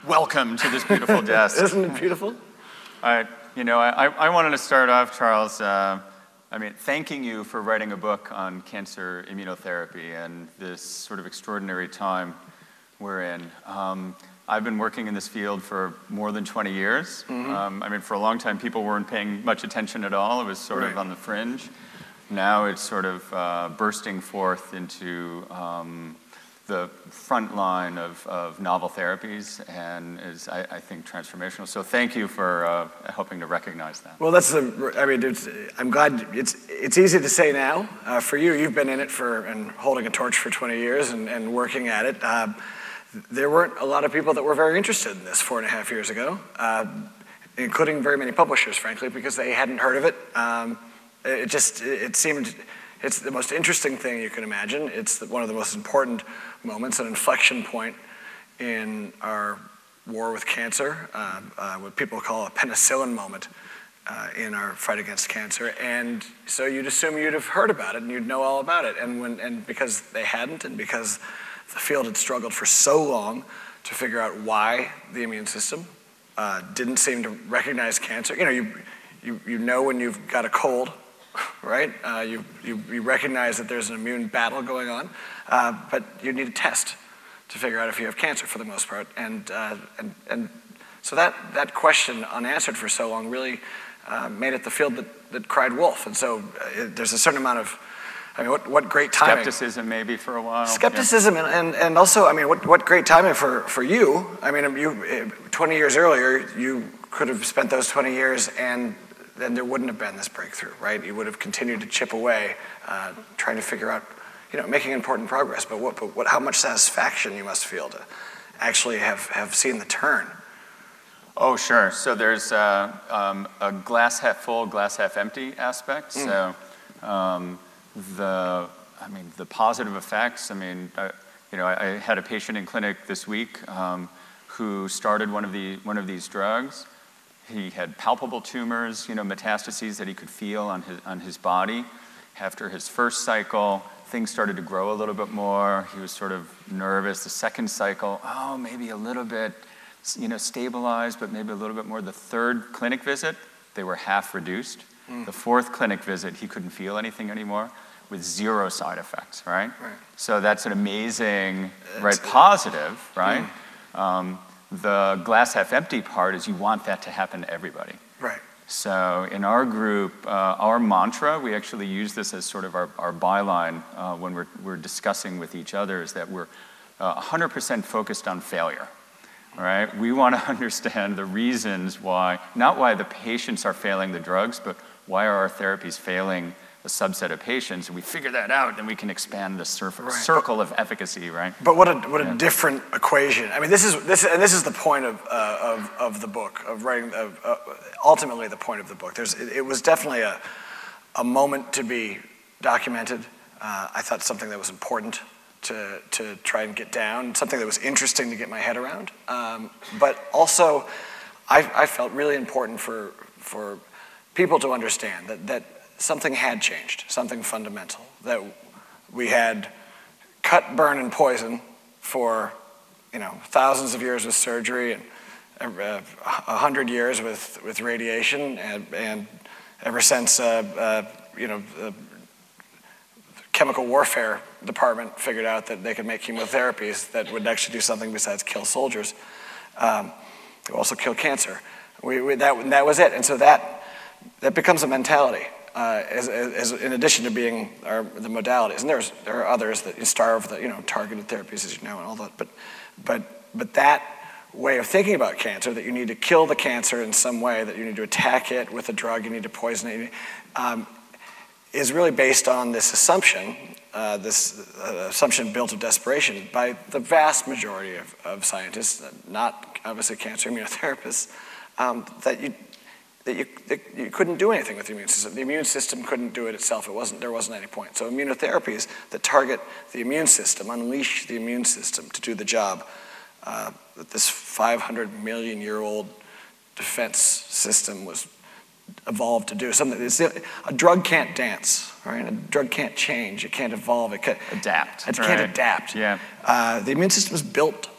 Welcome to this beautiful desk. Isn't it beautiful? I wanted to start off, Charles, thanking you for writing a book on cancer immunotherapy and this sort of extraordinary time we're in. I've been working in this field for more than 20 years. For a long time, people weren't paying much attention at all. It was sort of on the fringe. Now it's sort of bursting forth into the front line of novel therapies and is, I think, transformational. So thank you for helping to recognize that. Well, I'm glad it's easy to say now. For you, you've been in it and holding a torch for 20 years and working at it. There weren't a lot of people that were very interested in this 4.5 years ago, including very many publishers, frankly, because they hadn't heard of it. It seemed it's the most interesting thing you can imagine. It's one of the most important moments, an inflection point in our war with cancer, what people call a penicillin moment in our fight against cancer. And so you'd assume you'd have heard about it and you'd know all about it. And because they hadn't, and because the field had struggled for so long to figure out why the immune system didn't seem to recognize cancer. You know when you've got a cold, right? You recognize that there's an immune battle going on, but you need a test to figure out if you have cancer for the most part. And so that question unanswered for so long really made it the field that cried wolf. And so there's a certain amount of, what great timing. Skepticism maybe for a while. Skepticism, yeah. and also, what great timing for you. 20 years earlier, you could have spent those 20 years and then there wouldn't have been this breakthrough, right? You would have continued to chip away, trying to figure out, making important progress. But how much satisfaction you must feel to actually have seen the turn. Oh, sure. So there's a glass half full, glass half empty aspect. So the positive effects. I had a patient in clinic this week who started one of these drugs. He had palpable tumors, metastases that he could feel on his body. After his first cycle, things started to grow a little bit more. He was sort of nervous. The second cycle, maybe a little bit, stabilized, but maybe a little bit more. The third clinic visit, they were half reduced. The fourth clinic visit, he couldn't feel anything anymore with 0 side effects, right? So that's an amazing, positive, right? The glass half empty part is you want that to happen to everybody. Right. So in our group, our mantra, we actually use this as sort of our byline when we're discussing with each other, is that we're 100% focused on failure. All right? We want to understand the reasons why, not why the patients are failing the drugs, but why are our therapies failing a subset of patients, and we figure that out, then we can expand the circle of efficacy, right? But what a different equation. This is the point of the book, of writing. Ultimately, the point of the book. It was definitely a moment to be documented. I thought something that was important to try and get down, something that was interesting to get my head around. But also, I felt really important for people to understand that something had changed, something fundamental, that we had cut, burn, and poison for thousands of years with surgery and 100 years with radiation, and ever since the chemical warfare department figured out that they could make chemotherapies that would actually do something besides kill soldiers, they also kill cancer. That was it, and so that becomes a mentality. As in addition to being the modalities, and there are others that starve the targeted therapies, as you know, and all that. But that way of thinking about cancer, that you need to kill the cancer in some way, that you need to attack it with a drug, you need to poison it, is really based on this assumption, built of desperation by the vast majority of scientists, not obviously cancer immunotherapists, that you couldn't do anything with the immune system. The immune system couldn't do it itself. There wasn't any point. So immunotherapies that target the immune system, unleash the immune system to do the job that this 500 million year old defense system was evolved to do. A drug can't dance, right? A drug can't change. It can't evolve. It can't adapt. It can't adapt. Yeah. The immune system is built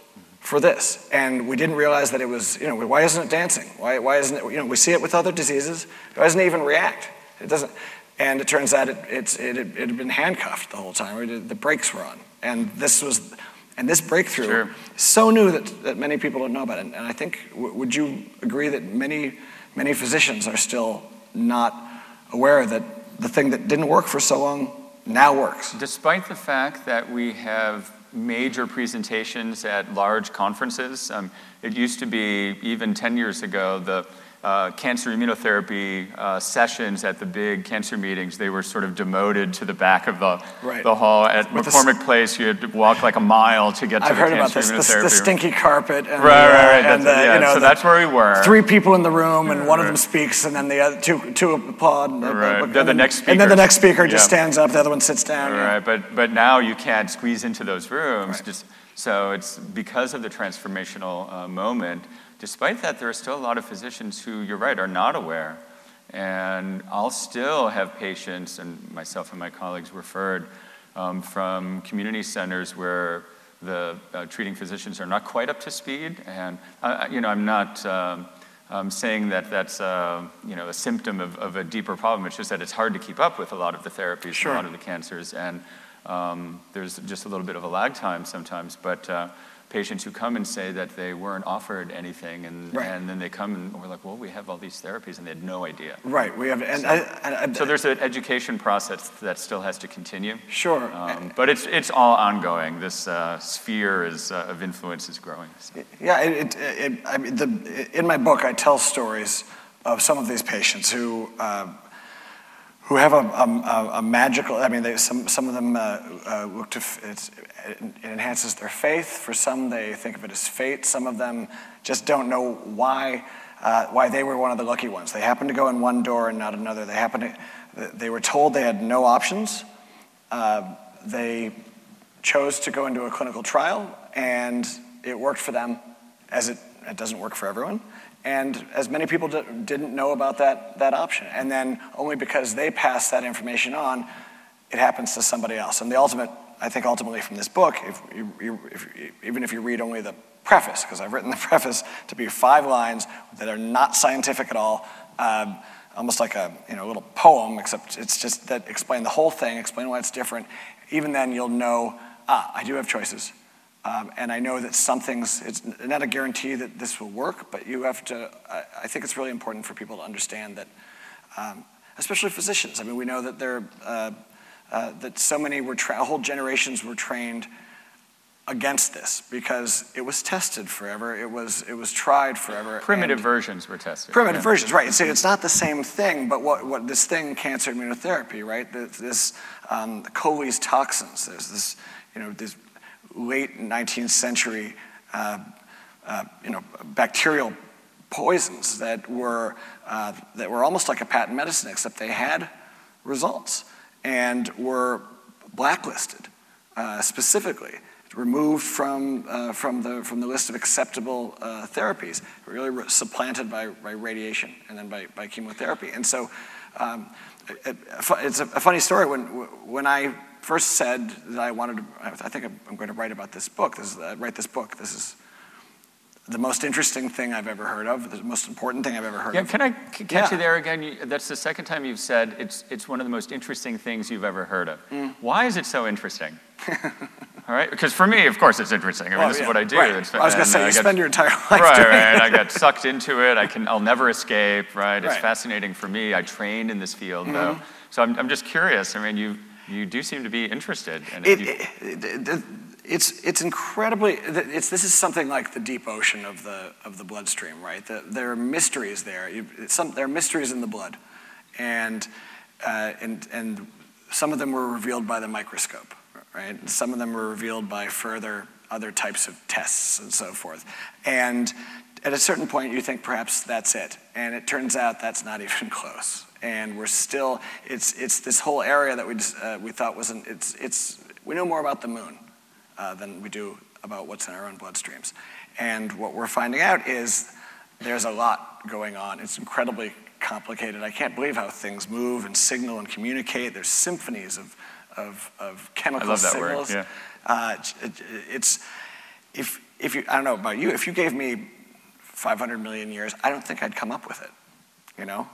for this. And we didn't realize that it was, why isn't it dancing? Why isn't it, we see it with other diseases. Why doesn't it even react? It doesn't. And it turns out it had been handcuffed the whole time. The brakes were on. And this breakthrough Sure. is so new that many people don't know about it. And I think, would you agree that many physicians are still not aware that the thing that didn't work for so long now works? Despite the fact that we have major presentations at large conferences, it used to be, even 10 years ago, the cancer immunotherapy sessions at the big cancer meetings, they were sort of demoted to the back of the hall. At McCormick Place, you had to walk like a mile to get to the cancer immunotherapy. I've heard about this, the stinky carpet. And right. So that's where we were. 3 people in the room, and one of them speaks, and then the other two applaud. They're the next speaker. And then the next speaker just stands up, the other one sits down. Right, but now you can't squeeze into those rooms. Right. So it's because of the transformational moment. Despite that, there are still a lot of physicians who, you're right, are not aware. And I'll still have patients, and myself and my colleagues referred from community centers where the treating physicians are not quite up to speed. And I'm not saying that that's a symptom of a deeper problem. It's just that it's hard to keep up with a lot of the therapies, Sure. a lot of the cancers, and there's just a little bit of a lag time sometimes. But patients who come and say that they weren't offered anything, and then they come and we're like, well, we have all these therapies, and they had no idea. Right, we have, so there's an education process that still has to continue. Sure. But it's all ongoing. This sphere of influence is growing. So. Yeah, in my book, I tell stories of some of these patients who have a magical, some of them look to, it enhances their faith. For some, they think of it as fate. Some of them just don't know why they were one of the lucky ones. They happened to go in one door and not another. They were told they had no options. They chose to go into a clinical trial, and it worked for them, as it doesn't work for everyone. And as many people didn't know about that option. And then only because they passed that information on, it happens to somebody else. And ultimately from this book, even if you read only the preface, because I've written the preface to be 5 lines that are not scientific at all, almost like a little poem, except it's just that explain the whole thing, explain why it's different. Even then you'll know, I do have choices. And I know that it's not a guarantee that this will work, but you have to, I think it's really important for people to understand that, especially physicians. We know that that so many whole generations were trained against this because it was tested forever. It was tried forever. Primitive versions were tested. Primitive versions, right. So it's not the same thing, but what this thing, cancer immunotherapy, right? This Coley's toxins, there's this, this late 19th century, bacterial poisons that were almost like a patent medicine, except they had results and were blacklisted, specifically removed from the list of acceptable therapies, really supplanted by radiation and then by chemotherapy. And so it's a funny story when I first said that I think I'm going to write about this book. Write this book. This is the most interesting thing I've ever heard of, the most important thing I've ever heard of. Can I catch you there again? That's the second time you've said it's one of the most interesting things you've ever heard of. Why is it so interesting? All right, because for me, of course, it's interesting. This is what I do. Right. I was going to say, you spend your entire life doing Right, I got sucked into it. I'll never escape, right? It's fascinating for me. I trained in this field, though. So I'm just curious. You do seem to be interested. And it's incredibly, this is something like the deep ocean of the bloodstream, right? There are mysteries there. There are mysteries in the blood. And some of them were revealed by the microscope, right? And some of them were revealed by other types of tests and so forth. And at a certain point, you think perhaps that's it. And it turns out that's not even close. And we're still, it's this whole area that we thought wasn't, we know more about the moon than we do about what's in our own bloodstreams. And what we're finding out is there's a lot going on. It's incredibly complicated. I can't believe how things move and signal and communicate. There's symphonies of chemical signals. I love that word, yeah. I don't know about you, if you gave me 500 million years, I don't think I'd come up with it. You know,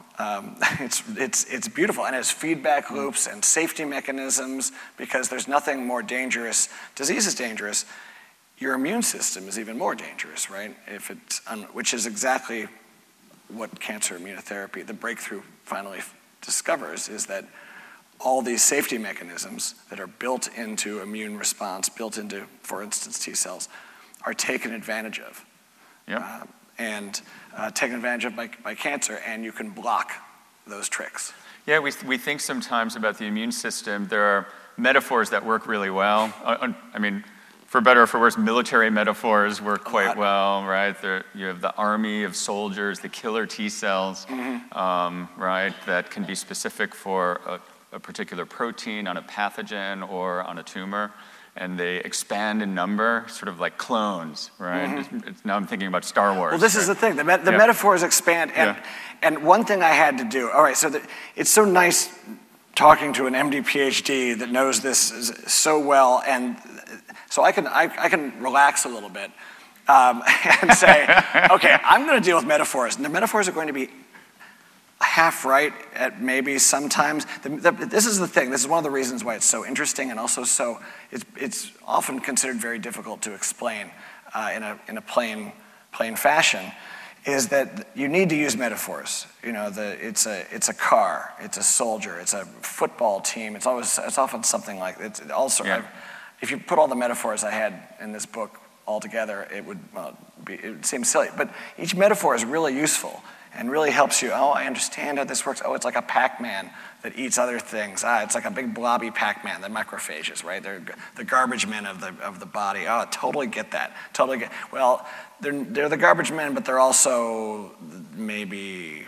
it's beautiful, and it has feedback loops and safety mechanisms, because there's nothing more dangerous. Disease is dangerous. Your immune system is even more dangerous, right? Which is exactly what cancer immunotherapy, the breakthrough finally discovers, is that all these safety mechanisms that are built into immune response, built into, for instance, T cells, are taken advantage of. Yeah. Taken advantage of by cancer, and you can block those tricks. Yeah, we think sometimes about the immune system. There are metaphors that work really well. I mean, for better or for worse, military metaphors work quite well, right? You have the army of soldiers, the killer T cells, right, that can be specific for a particular protein on a pathogen or on a tumor. And they expand in number, sort of like clones, right? Now I'm thinking about Star Wars. Well, this is the thing. The metaphors expand. And one thing I had to do, all right, so it's so nice talking to an MD, PhD that knows this so well. And so I can relax a little bit and say, okay, I'm going to deal with metaphors. And the metaphors are going to be half right at maybe sometimes. This is the thing. This is one of the reasons why it's so interesting, and also so it's often considered very difficult to explain in a plain fashion. Is that you need to use metaphors. You know, it's a car, it's a soldier, it's a football team. It's often something like it's also. Yeah. If you put all the metaphors I had in this book all together, it would seem silly. But each metaphor is really useful and really helps you. Oh, I understand how this works. Oh, it's like a Pac-Man that eats other things. It's like a big blobby Pac-Man, the macrophages, right? They're the garbage men of the body. Oh, I totally get that. Totally get. Well, they're the garbage men, but they're also maybe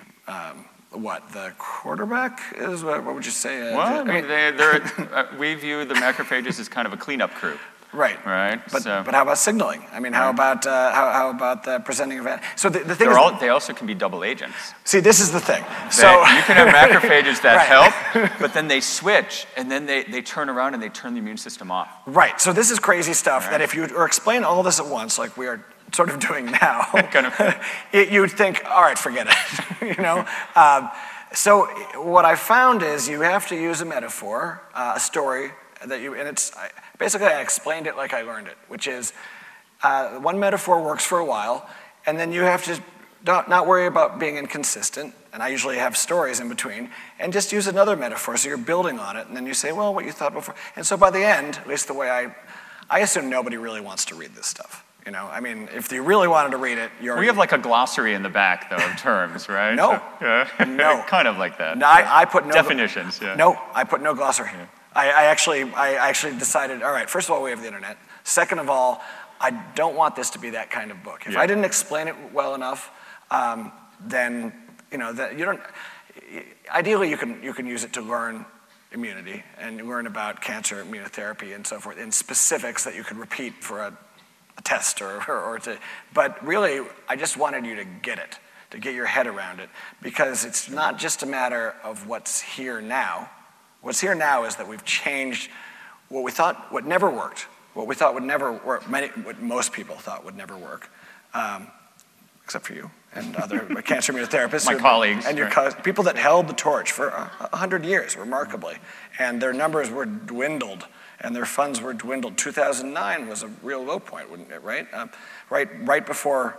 the quarterback is. What would you say? Well, I mean, we view the macrophages as kind of a cleanup crew. Right. Right. But how about signaling? I mean, how about the presenting event? So the thing they also can be double agents. See, this is the thing. So you can have macrophages that help, but then they switch, and then they turn around and they turn the immune system off. Right. So this is crazy stuff that if you explain all this at once, like we are sort of doing now, you would think, all right, forget it. You know. So what I found is you have to use a metaphor, a story that you, and it's. Basically, I explained it like I learned it, which is one metaphor works for a while, and then you have to not worry about being inconsistent, and I usually have stories in between, and just use another metaphor, so you're building on it, and then you say, well, what you thought before. And so by the end, at least the way I assume nobody really wants to read this stuff. You know, I mean, if you really wanted to read it, we have like a glossary in the back, though, of terms, right? No. So, no. Kind of like that. No, I put no definitions. No, I put no glossary. Yeah. I actually decided, all right, first of all, we have the internet. Second of all, I don't want this to be that kind of book. If I didn't explain it well enough, then, you know, that you don't, ideally you can use it to learn immunity and learn about cancer immunotherapy and so forth in specifics that you could repeat for a test but really, I just wanted you to get it, to get your head around it, because it's not just a matter of what's here now. What's here now is that we've changed what never worked, what we thought would never work, what most people thought would never work, except for you and other cancer immunotherapists. My colleagues. And your people that held the torch for 100 years, remarkably. And their numbers were dwindled, and their funds were dwindled. 2009 was a real low point, wouldn't it, right? Right before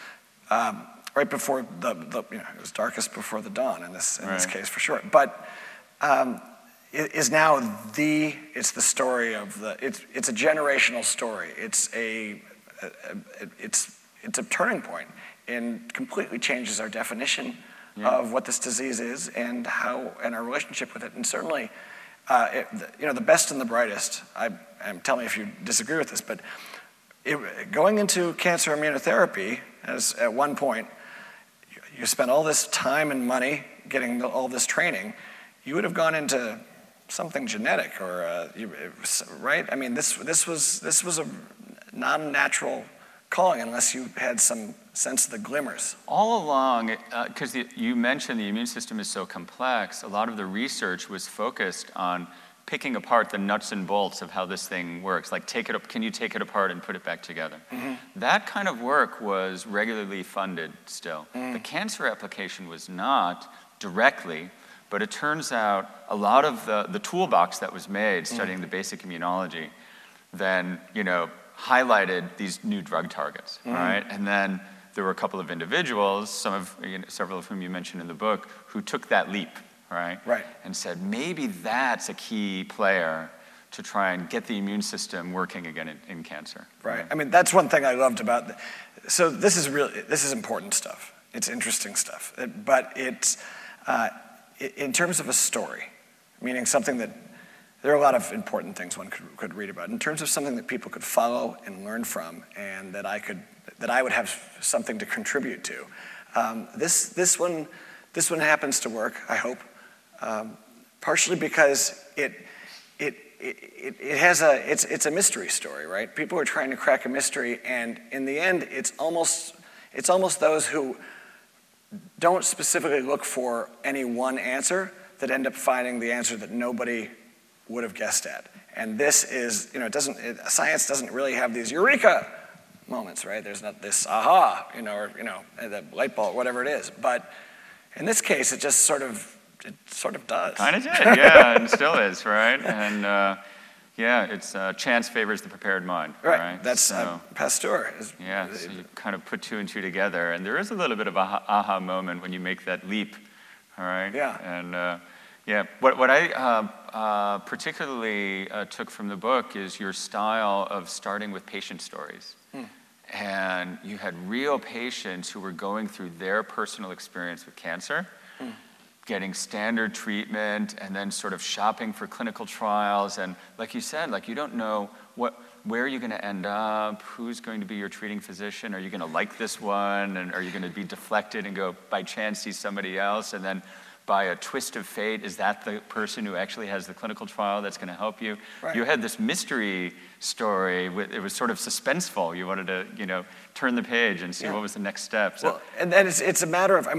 it was darkest before the dawn in this case, for sure. But is now it's the story of it's a generational story. It's a turning point, and completely changes our definition of what this disease is and our relationship with it. And certainly, the best and the brightest. Tell me if you disagree with this, but going into cancer immunotherapy, as at one point you spent all this time and money getting all this training, you would have gone into something genetic right? I mean, this was a non-natural calling unless you had some sense of the glimmers. All along, because you mentioned the immune system is so complex, a lot of the research was focused on picking apart the nuts and bolts of how this thing works. Like, can you take it apart and put it back together? That kind of work was regularly funded still. The cancer application was not directly, but it turns out a lot of the toolbox that was made studying the basic immunology then, highlighted these new drug targets, right? And then there were a couple of individuals, several of whom you mentioned in the book, who took that leap, right? Right. And said, maybe that's a key player to try and get the immune system working again in cancer. Right. I mean, that's one thing I loved about so this is important stuff. It's interesting stuff. But it's, in terms of a story, meaning something that, there are a lot of important things one could read about. In terms of something that people could follow and learn from, and that I would have something to contribute to. This one happens to work, I hope, partially because it's a mystery story, right? People are trying to crack a mystery, and in the end, it's almost those who don't specifically look for any one answer that end up finding the answer that nobody would have guessed at. And this is, science doesn't really have these eureka moments, right? There's not this aha, or the light bulb, whatever it is. But in this case, it just sort of does. Kind of did, yeah, and still is, right? And it's chance favors the prepared mind, right? That's Pasteur. Yeah, so you kind of put two and two together, and there is a little bit of a aha moment when you make that leap, all right? Yeah. And what I particularly took from the book is your style of starting with patient stories. And you had real patients who were going through their personal experience with cancer, getting standard treatment, and then sort of shopping for clinical trials. And like you said, you don't know where you're going to end up, who's going to be your treating physician, are you going to like this one, and are you going to be deflected and go by chance see somebody else, and then by a twist of fate, is that the person who actually has the clinical trial that's going to help you? Right. You had this mystery story. It was sort of suspenseful. You wanted to, turn the page and see what was the next step. So. Well, and then it's a matter of,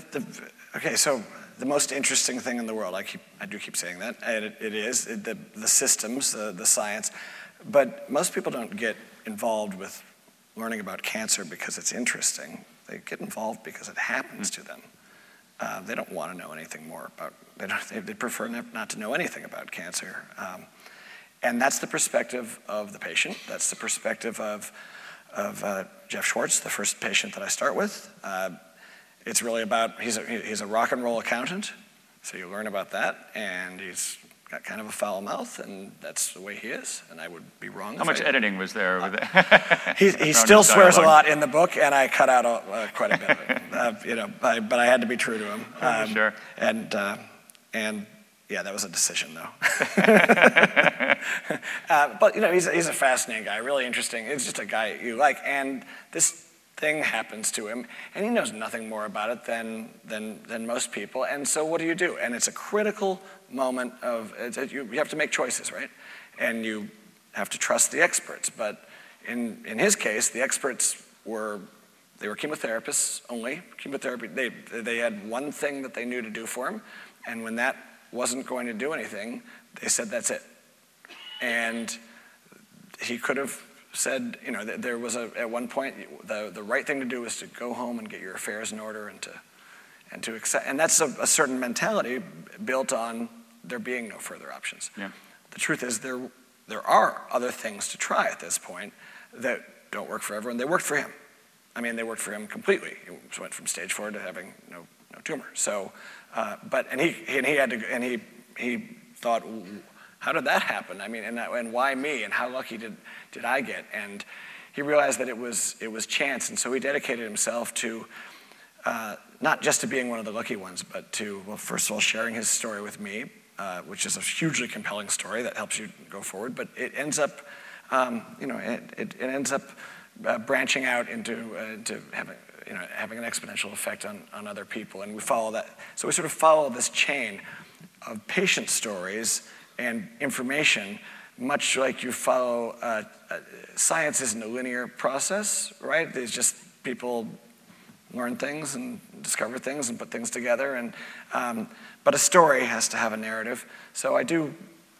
so the most interesting thing in the world, I do keep saying that, and it is the systems, the science, but most people don't get involved with learning about cancer because it's interesting. They get involved because it happens to them. They don't want to know anything more about, they prefer not to know anything about cancer. And that's the perspective of the patient. That's the perspective of Jeff Schwartz, the first patient that I start with. It's really about, he's a rock and roll accountant, so you learn about that, and he's got kind of a foul mouth, and that's the way he is, and I would be wrong. How much editing was there with He still swears a lot in the book, and I cut out quite a bit of it. But I had to be true to him. Sure. And that was a decision, though. But he's a fascinating guy, really interesting. He's just a guy you like, and this thing happens to him, and he knows nothing more about it than most people. And so what do? And it's a critical moment you have to make choices, right? And you have to trust the experts. But in his case, the experts were chemotherapists only. Chemotherapy, they had one thing that they knew to do for him, and when that wasn't going to do anything, they said that's it. And he could have said, there was at one point, the right thing to do was to go home and get your affairs in order and to accept, and that's a certain mentality built on there being no further options. Yeah. The truth is there are other things to try at this point that don't work for everyone. They worked for him. I mean, they worked for him completely. He went from stage 4 to having no tumor. So, he thought, how did that happen? I mean, and why me? And how lucky did I get? And he realized that it was chance, and so he dedicated himself to not just to being one of the lucky ones, but to, well, first of all, sharing his story with me, which is a hugely compelling story that helps you go forward. But it ends up, it ends up branching out into having an exponential effect on other people, and we follow that. So we sort of follow this chain of patient stories and information, much like you follow, science isn't a linear process, right? There's just people learn things and discover things and put things together, and but a story has to have a narrative. So I do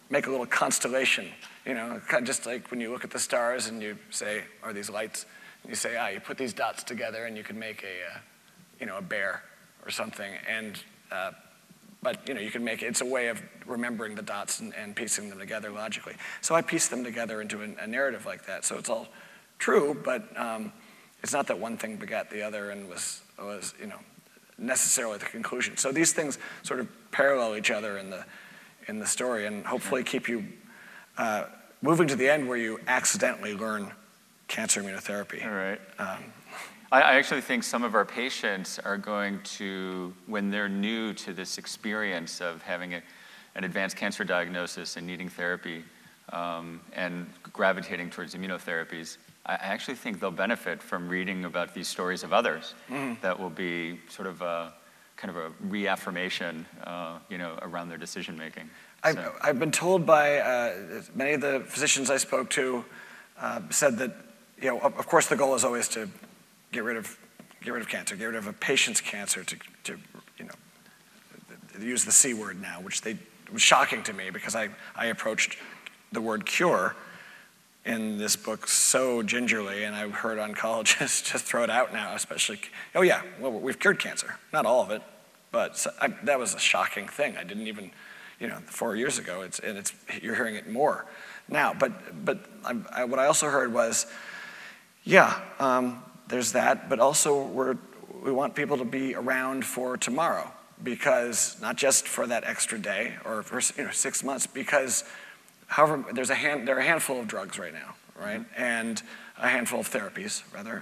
make a little constellation, kind of just like when you look at the stars and you say, are these lights? And you say, you put these dots together and you can make a bear or something. And but you can make it's a way of remembering the dots and piecing them together logically. So I pieced them together into a narrative like that. So it's all true, but it's not that one thing begat the other and was necessarily the conclusion. So these things sort of parallel each other in the story, and hopefully keep you moving to the end where you accidentally learn cancer immunotherapy. All right. I actually think some of our patients are going to, when they're new to this experience of having an advanced cancer diagnosis and needing therapy and gravitating towards immunotherapies, I actually think they'll benefit from reading about these stories of others. That will be sort of kind of a reaffirmation, around their decision making. I've been told by many of the physicians I spoke to said that, of course the goal is always to get rid of cancer, get rid of a patient's cancer to use the C word now, which was shocking to me because I approached the word cure in this book so gingerly, and I've heard oncologists just throw it out now, especially, we've cured cancer. Not all of it, but that was a shocking thing. I didn't even, 4 years ago, you're hearing it more now. But what I also heard was, there's that, but also we want people to be around for tomorrow, because not just for that extra day or for 6 months, because however there are a handful of drugs right now, right, and a handful of therapies rather,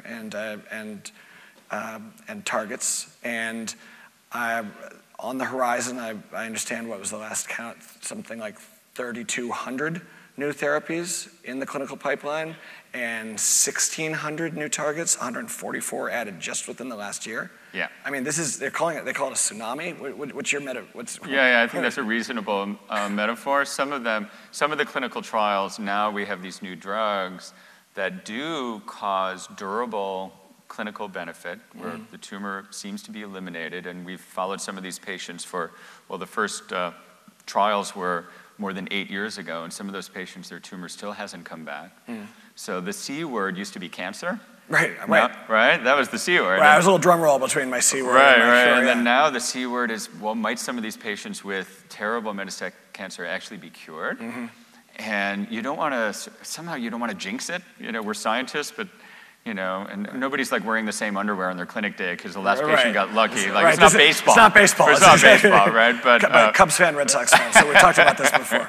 and targets, and on the horizon, I understand what was the last count, something like 3,200 new therapies in the clinical pipeline, and 1,600 new targets, 144 added just within the last year. Yeah. I mean, they call it a tsunami. What's your I think that's a reasonable metaphor. Some of the clinical trials, now we have these new drugs that do cause durable clinical benefit, where the tumor seems to be eliminated, and we've followed some of these patients the first trials were more than 8 years ago, and some of those patients, their tumor still hasn't come back. So the C word used to be cancer. Right. Right? That was the C word. Right, I was a little drum roll between my C word and my cure, And then now the C word is, might some of these patients with terrible metastatic cancer actually be cured? And you don't want to jinx it. We're scientists, but and nobody's like wearing the same underwear on their clinic day because the last patient got lucky. Like, it's not baseball. It's not baseball. It's not baseball, right? But Cubs fan, Red Sox fan. So we talked about this before.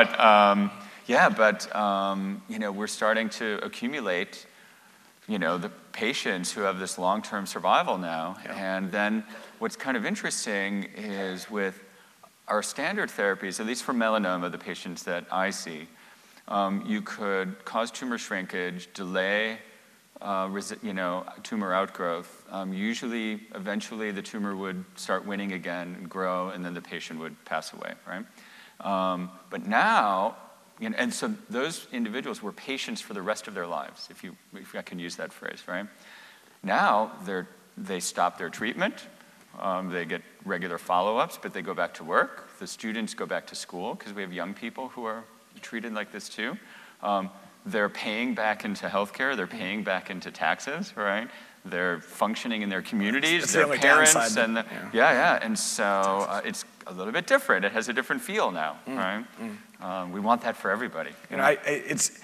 We're starting to accumulate, the patients who have this long-term survival now. Yeah. And then what's kind of interesting is with our standard therapies, at least for melanoma, the patients that I see, you could cause tumor shrinkage, delay tumor outgrowth. Usually, eventually, the tumor would start winning again and grow, and then the patient would pass away, right? But now, and so those individuals were patients for the rest of their lives, if I can use that phrase, right? Now, they stop their treatment, they get regular follow-ups, but they go back to work. The students go back to school, because we have young people who are treated like this too. They're paying back into healthcare. They're paying back into taxes, right? They're functioning in their communities, their parents, and and so it's a little bit different. It has a different feel now, right? We want that for everybody. It's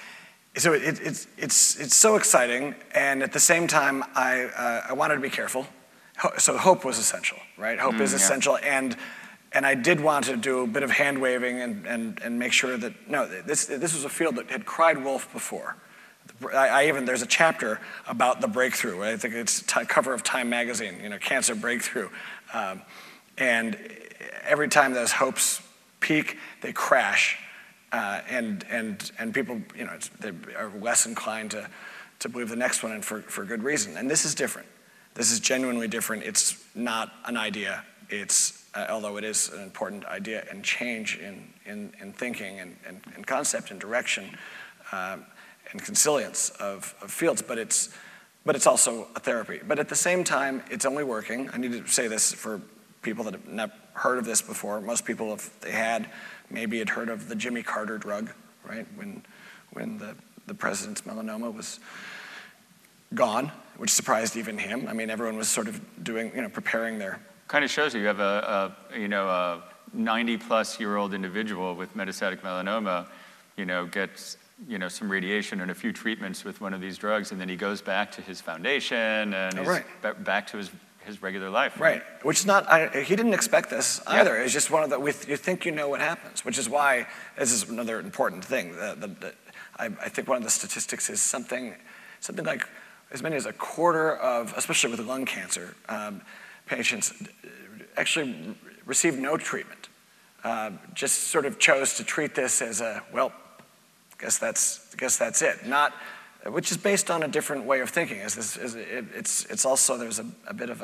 so exciting, and at the same time, I wanted to be careful. So hope was essential, right? Hope is essential, and I did want to do a bit of hand waving and make sure that this was a field that had cried wolf before. There's a chapter about the breakthrough. I think it's cover of Time magazine, cancer breakthrough, and every time those hopes peak, they crash, and people they are less inclined to believe the next one, and for good reason. And this is different. This is genuinely different. It's not an idea. It's although it is an important idea and change in thinking and concept and direction and consilience of fields, but it's also a therapy. But at the same time, it's only working. I need to say this for people that have never heard of this before. Most people, if they had, maybe had heard of the Jimmy Carter drug, right? When the president's melanoma was gone, which surprised even him. I mean, everyone was sort of doing, preparing their... Kind of shows you have a 90-plus-year-old individual with metastatic melanoma, gets, some radiation and a few treatments with one of these drugs, and then he goes back to his foundation and back to his regular life. Right, which is not, he didn't expect this either. It's just one of the, you think you know what happens, which is why, this is another important thing. I think one of the statistics is something like as many as a quarter of, especially with lung cancer, patients actually receive no treatment. Just sort of chose to treat this as guess that's it. Not, which is based on a different way of thinking. It's also, there's a bit of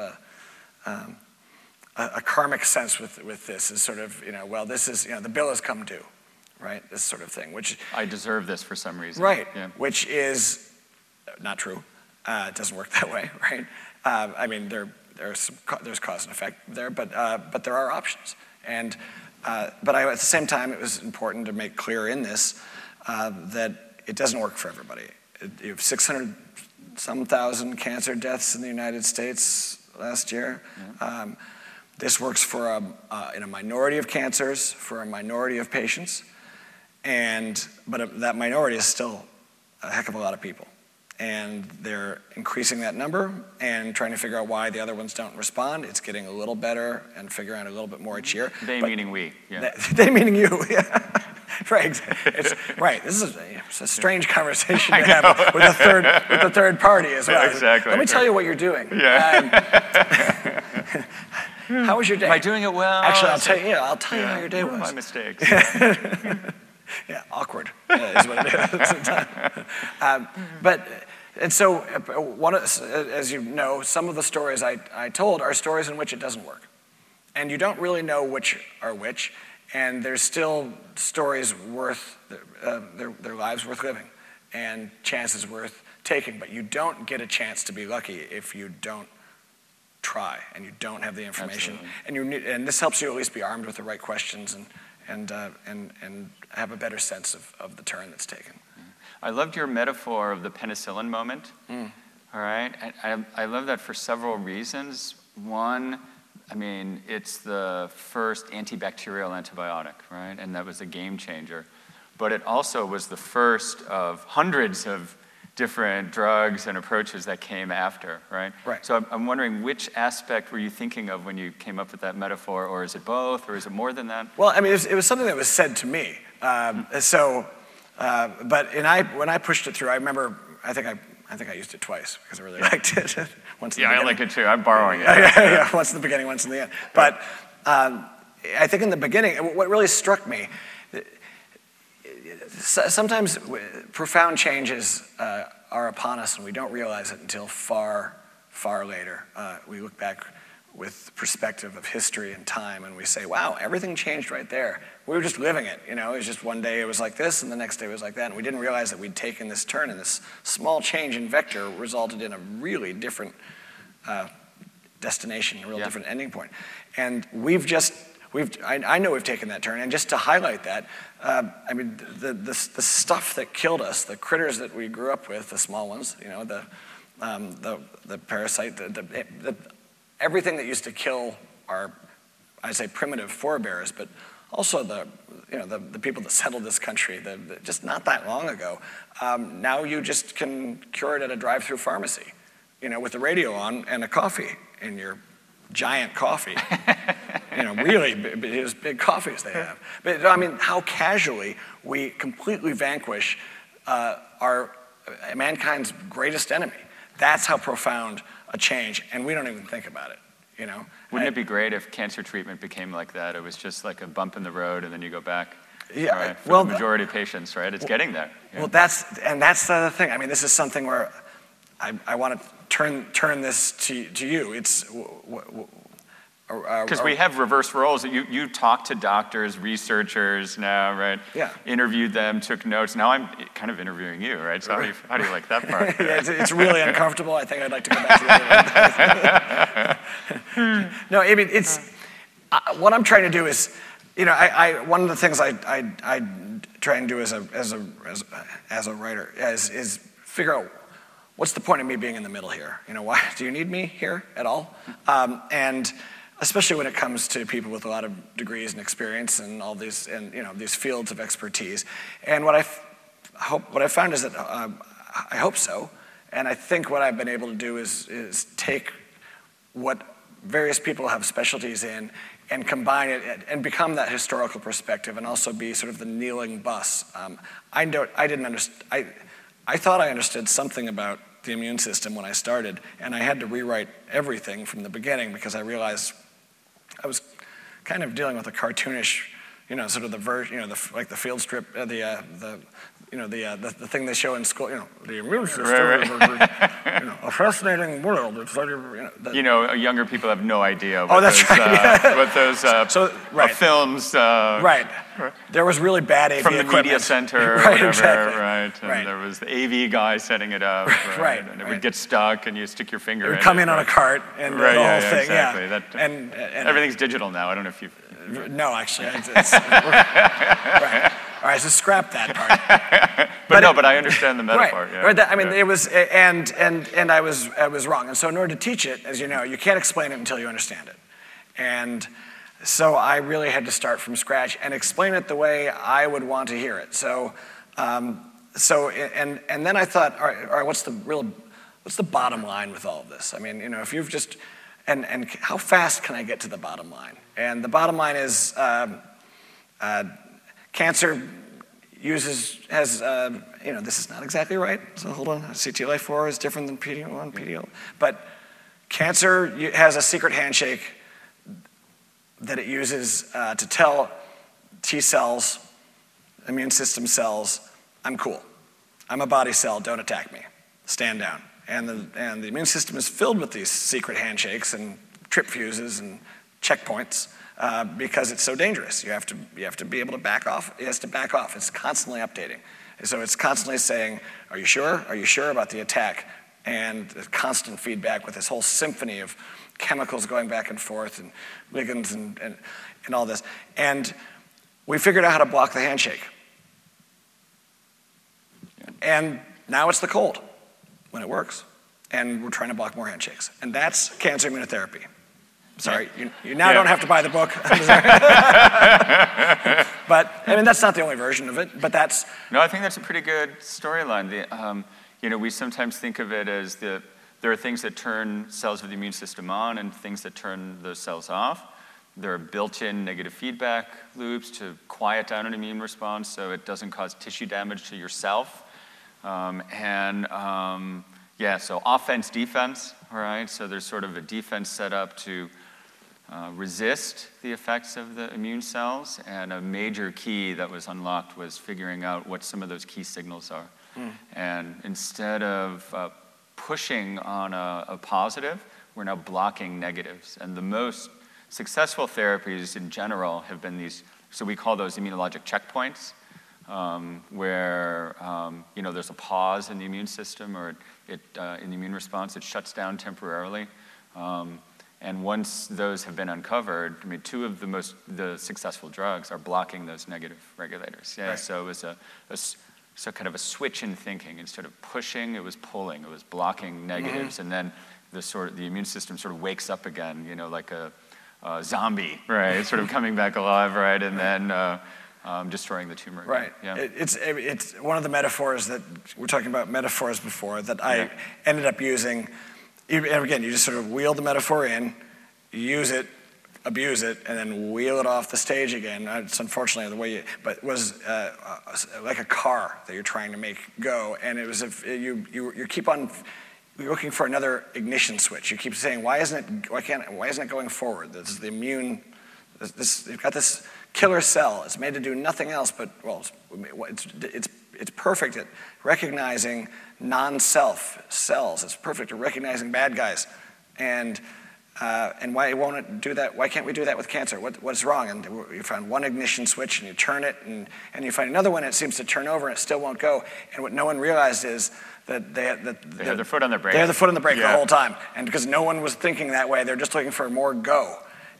a karmic sense with this. Is sort of, this is, the bill has come due, right? This sort of thing, which I deserve this for some reason. Right, yeah. Which is not true. It doesn't work that way, right? I mean, there's cause and effect there, but there are options. And but at the same time, it was important to make clear in this that it doesn't work for everybody. You have 600-some thousand cancer deaths in the United States last year. Yeah. This works for in a minority of cancers, for a minority of patients, but that minority is still a heck of a lot of people. And they're increasing that number and trying to figure out why the other ones don't respond. It's getting a little better and figuring out a little bit more each year. They meaning we. Yeah. They meaning you. Yeah. Right. Right. This is a strange conversation to have with the third party as well. Yeah, exactly. Let me tell you what you're doing. Yeah. How was your day? Am I doing it well? Actually, I'll tell you how your day was. My mistakes. Yeah, awkward is what it is. And so, as you know, some of the stories I told are stories in which it doesn't work. And you don't really know which are which, and there's still stories worth, their lives worth living, and chances worth taking, but you don't get a chance to be lucky if you don't try, and you don't have the information. Absolutely. And this helps you at least be armed with the right questions and have a better sense of the turn that's taken. I loved your metaphor of the penicillin moment. All right, I love that for several reasons. One, I mean, it's the first antibacterial antibiotic, right? And that was a game changer. But it also was the first of hundreds of different drugs and approaches that came after, right? Right. So I'm wondering, which aspect were you thinking of when you came up with that metaphor, or is it both, or is it more than that? Well, I mean, it was something that was said to me. But when I pushed it through, I remember, I think I used it twice because I really liked it. Once in the beginning. I like it too. I'm borrowing it. Yeah, once in the beginning, once in the end. But I think in the beginning, what really struck me, sometimes profound changes are upon us and we don't realize it until far, far later. We look back with perspective of history and time and we say, wow, everything changed right there. We were just living it, It was just one day it was like this and the next day it was like that. And we didn't realize that we'd taken this turn and this small change in vector resulted in a really different destination, a real different ending point. And I know we've taken that turn, and just to highlight that, I mean, the stuff that killed us, the critters that we grew up with, the small ones, the parasite, everything that used to kill our, I say, primitive forebears, but also the people that settled this country, just not that long ago. Now you just can cure it at a drive-through pharmacy, with the radio on and a coffee in your giant coffee. Really big coffees they have. But I mean, how casually we completely vanquish mankind's greatest enemy. That's how profound a change, and we don't even think about it. Wouldn't it be great if cancer treatment became like that? It was just like a bump in the road, and then you go back. Yeah. Right? For the majority of patients, right? It's getting there. Yeah. Well, that's the other thing. I mean, this is something where I want to turn this to you. It's because we have reverse roles. You talk to doctors, researchers now, right? Yeah. Interviewed them, took notes. Now I'm kind of interviewing you, right? So how do you like that part? Yeah, it's really uncomfortable. I think I'd like to go back to the other one. No, I mean, what I'm trying to do is, one of the things I try and do as a writer is figure out what's the point of me being in the middle here. Why do you need me here at all? And especially when it comes to people with a lot of degrees and experience and all these these fields of expertise. And what I found is that I hope so, and I think what I've been able to do is take what various people have specialties in and combine it and become that historical perspective, and also be sort of the kneeling bus. I didn't understand. I thought I understood something about the immune system when I started, and I had to rewrite everything from the beginning because I realized I was kind of dealing with a cartoonish, sort of the version, like the field strip, the thing they show in school, the immune system, a fascinating world. It's like, younger people have no idea what those films. Right. There was really bad AV from the equipment. media center, right, whatever, exactly. right? And there was the AV guy setting it up, right? And it would get stuck, and you stick your finger. It would come in on a cart, and the whole thing. Exactly. Yeah. And everything's digital now. I don't know if you've. No, actually, right. All right, so scrap that part. but I understand the metaphor. Right. Yeah. Right. I mean, it was, and I was wrong. And so, in order to teach it, as you know, you can't explain it until you understand it. And so, I really had to start from scratch and explain it the way I would want to hear it. So, and then I thought, all right, what's the bottom line with all of this? I mean, if you've just, and how fast can I get to the bottom line? And the bottom line is, cancer has this is not exactly right, so hold on. CTLA-4 is different than PD-1, PD-L. But cancer has a secret handshake that it uses to tell T cells, immune system cells, I'm cool. I'm a body cell, don't attack me. Stand down. And the immune system is filled with these secret handshakes and trip fuses and checkpoints. Because it's so dangerous. You have to be able to back off. It has to back off. It's constantly updating. So it's constantly saying, are you sure? Are you sure about the attack? And the constant feedback with this whole symphony of chemicals going back and forth and ligands and all this. And we figured out how to block the handshake. And now it's the cold when it works. And we're trying to block more handshakes. And that's cancer immunotherapy. Sorry, you now don't have to buy the book. But, I mean, that's not the only version of it, but that's... No, I think that's a pretty good storyline. We sometimes think of it as there are things that turn cells of the immune system on and things that turn those cells off. There are built-in negative feedback loops to quiet down an immune response so it doesn't cause tissue damage to yourself. So offense, defense, right? So there's sort of a defense set up to resist the effects of the immune cells, and a major key that was unlocked was figuring out what some of those key signals are. And instead of pushing on a positive, we're now blocking negatives. And the most successful therapies in general have been these, so we call those immunologic checkpoints, where there's a pause in the immune system or in the immune response, it shuts down temporarily. And once those have been uncovered, I mean, two of the successful drugs are blocking those negative regulators. Yeah, right. So it was kind of a switch in thinking. Instead of pushing, it was pulling. It was blocking negatives, and then the immune system sort of wakes up again, like a zombie, right? Sort of coming back alive, right? And then destroying the tumor again. Right. Yeah. It's one of the metaphors that we're talking about metaphors before that I ended up using. And again, you just sort of wheel the metaphor in, use it, abuse it, and then wheel it off the stage again. It's unfortunately the way but it was like a car that you're trying to make go, and it was you keep on looking for another ignition switch. You keep saying, why isn't it going forward? This is the immune. You've got this killer cell. It's made to do nothing else but it's perfect at recognizing non-self cells. It's perfect at recognizing bad guys. And why won't it do that? Why can't we do that with cancer? What's wrong? And you find one ignition switch and you turn it, and you find another one, it seems to turn over and it still won't go. And what no one realized is that they had their foot on the brake. They had the foot on the brake the whole time. And because no one was thinking that way, they're just looking for more go.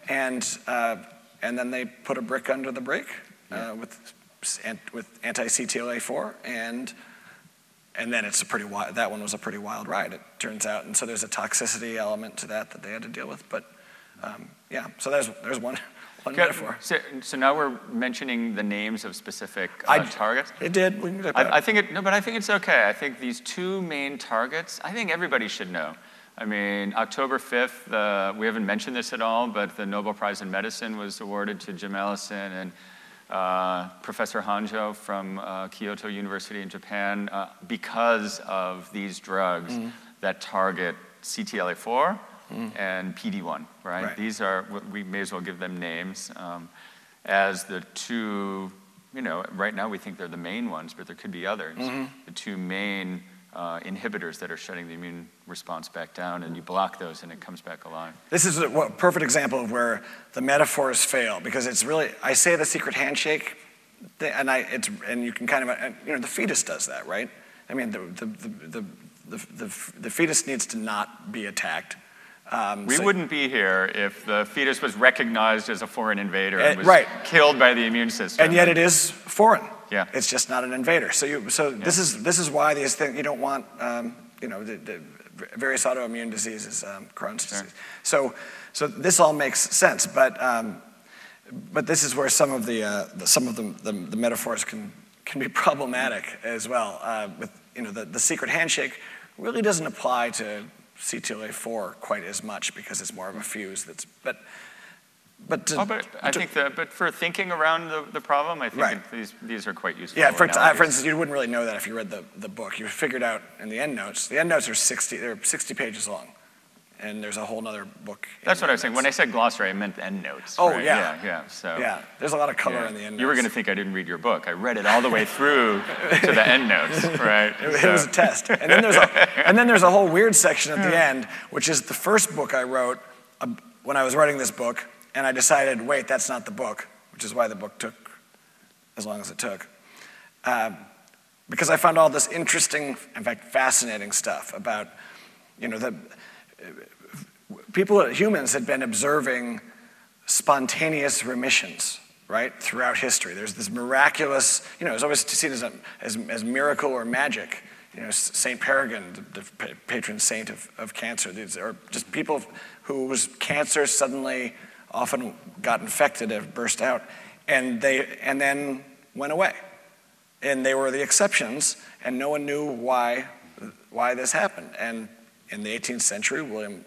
and then they put a brick under the brake with anti-CTLA-4, and then it's that one was a pretty wild ride, it turns out. And so there's a toxicity element to that they had to deal with. But yeah, so there's one metaphor. So now we're mentioning the names of specific targets. It did. We can talk about I think but I think it's okay. I think these two main targets, I think everybody should know. I mean, October 5th, we haven't mentioned this at all, but the Nobel Prize in Medicine was awarded to Jim Allison and Professor Hanjo from Kyoto University in Japan because of these drugs that target CTLA-4 and PD-1, right? These are, we may as well give them names as the two, right now we think they're the main ones, but there could be others. The two main inhibitors that are shutting the immune response back down, and you block those and it comes back alive. This is a perfect example of where the metaphors fail, because it's really, I say the secret handshake, and you can kind of, the fetus does that, right? I mean, the fetus needs to not be attacked. We wouldn't be here if the fetus was recognized as a foreign invader and was killed by the immune system. And yet it is foreign. Yeah. It's just not an invader. This is why these things, you don't want, the various autoimmune diseases, Crohn's disease. So this all makes sense, but this is where some of the metaphors can be problematic as well. With the secret handshake really doesn't apply to CTLA-4 quite as much because it's more of a fuse. But for thinking around the problem, I think these are quite useful. Yeah, for instance, you wouldn't really know that if you read the book. You figured out in the endnotes. The endnotes are 60 pages long, and there's a whole other book. That's what I was saying. When I said glossary, I meant endnotes. Oh, right? Yeah. So there's a lot of color in the endnotes. You were going to think I didn't read your book. I read it all the way through to the endnotes, right? It was a test. And then there's a whole weird section at the end, which is the first book I wrote when I was writing this book. And I decided, wait, that's not the book, which is why the book took as long as it took. Because I found all this interesting, in fact, fascinating stuff about, humans had been observing spontaneous remissions, right, throughout history. There's this miraculous, it's always seen as miracle or magic. Saint Peregrine, the patron saint of cancer. These are just people whose cancer suddenly often got infected, have burst out, and then went away. And they were the exceptions, and no one knew why this happened. And in the 19th century,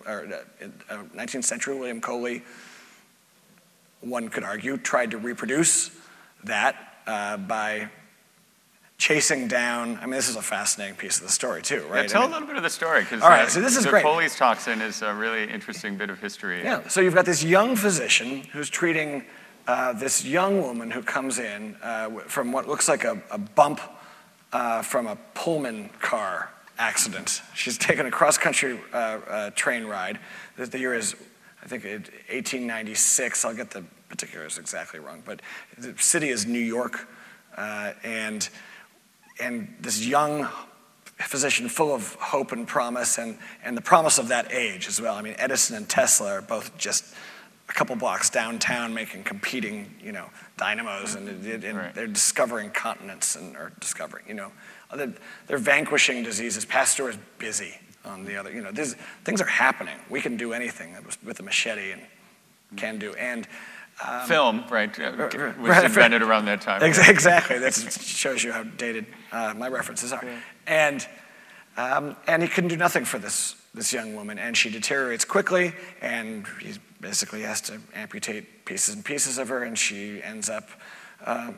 William Coley, one could argue, tried to reproduce that by chasing down, this is a fascinating piece of the story too, right? Yeah, tell a little bit of the story, because so this is great. Coley's toxin is a really interesting bit of history. Yeah, so you've got this young physician who's treating this young woman who comes in from what looks like a bump from a Pullman car accident. She's taken a cross-country train ride. The year is, I think, 1896. I'll get the particulars exactly wrong, but the city is New York, and this young physician full of hope and promise, and the promise of that age as well. Edison and Tesla are both just a couple blocks downtown making competing, dynamos, and they're discovering continents they're vanquishing diseases. Pasteur is busy on the other, things are happening. We can do anything with a machete and can do. And film, right, was invented around that time. Exactly. That shows you how dated my references are. Yeah. And he couldn't do nothing for this young woman, and she deteriorates quickly, and he basically has to amputate pieces and pieces of her, and she ends up, a